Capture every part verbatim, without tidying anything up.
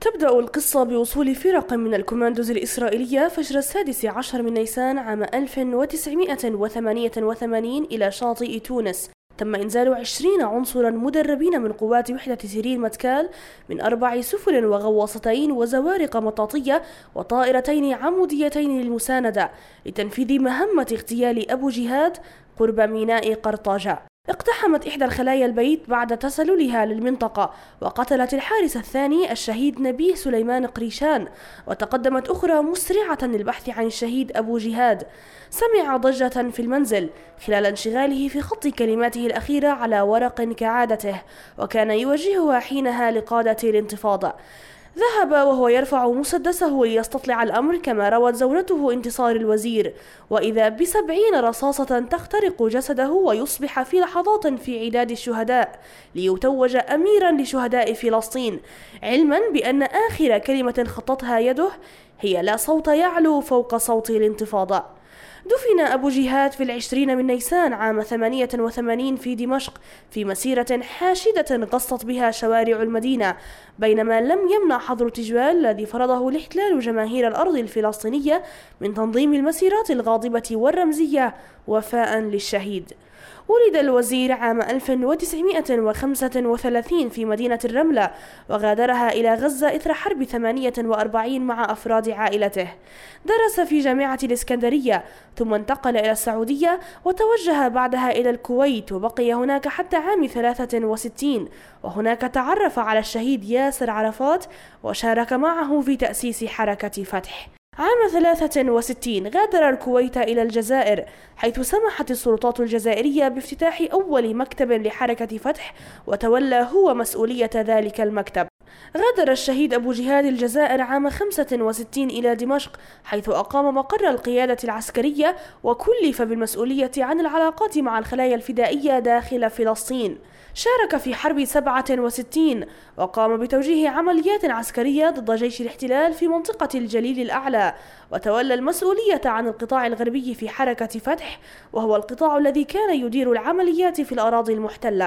تبدأ القصة بوصول فرق من الكوماندوز الإسرائيلية فجر السادس عشر من نيسان عام ألف وتسعمائة وثمانية وثمانين إلى شاطئ تونس. تم إنزال عشرين عنصرا مدربين من قوات وحدة سيرين متكال من أربع سفن وغواصتين وزوارق مطاطية وطائرتين عموديتين للمساندة لتنفيذ مهمة اغتيال أبو جهاد قرب ميناء قرطاجة. اقتحمت إحدى الخلايا البيت بعد تسللها للمنطقة وقتلت الحارس الثاني الشهيد نبيه سليمان قريشان، وتقدمت أخرى مسرعة للبحث عن الشهيد أبو جهاد. سمع ضجة في المنزل خلال انشغاله في خط كلماته الأخيرة على ورق كعادته، وكان يوجهها حينها لقادة الانتفاضة. ذهب وهو يرفع مسدسه ليستطلع الأمر كما روت زوجته انتصار الوزير، وإذا بسبعين رصاصة تخترق جسده ويصبح في لحظات في عداد الشهداء ليتوج أميرا لشهداء فلسطين، علما بأن آخر كلمة خطتها يده هي لا صوت يعلو فوق صوت الانتفاضة. دفن أبو جهاد في العشرين من نيسان عام ثمانية وثمانين في دمشق في مسيرة حاشدة غصت بها شوارع المدينة، بينما لم يمنع حظر تجوال الذي فرضه الاحتلال جماهير الأرض الفلسطينية من تنظيم المسيرات الغاضبة والرمزية وفاء للشهيد. ولد الوزير عام ألف وتسعمائة وخمسة وثلاثين في مدينة الرملة، وغادرها إلى غزة إثر حرب ثمانية وأربعين مع أفراد عائلته. درس في جامعة الإسكندرية ثم انتقل إلى السعودية وتوجه بعدها إلى الكويت، وبقي هناك حتى عام ثلاثة وستين، وهناك تعرف على الشهيد ياسر عرفات وشارك معه في تأسيس حركة فتح. عام ثلاثة وستين غادر الكويت إلى الجزائر، حيث سمحت السلطات الجزائرية بافتتاح أول مكتب لحركة فتح، وتولى هو مسؤولية ذلك المكتب. غادر الشهيد أبو جهاد الجزائر عام خمسة وستين إلى دمشق، حيث أقام مقر القيادة العسكرية وكلف بالمسؤولية عن العلاقات مع الخلايا الفدائية داخل فلسطين. شارك في حرب سبعة وستين وقام بتوجيه عمليات عسكرية ضد جيش الاحتلال في منطقة الجليل الأعلى، وتولى المسؤولية عن القطاع الغربي في حركة فتح، وهو القطاع الذي كان يدير العمليات في الأراضي المحتلة.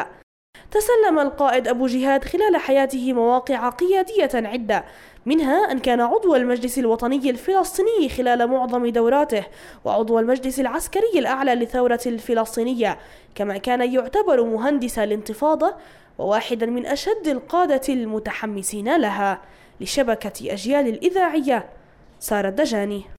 تسلم القائد أبو جهاد خلال حياته مواقع قيادية عدة، منها أن كان عضو المجلس الوطني الفلسطيني خلال معظم دوراته، وعضو المجلس العسكري الأعلى للثورة الفلسطينية، كما كان يعتبر مهندس الانتفاضة وواحدا من أشد القادة المتحمسين لها. لشبكة أجيال الإذاعية، سارة الدجاني.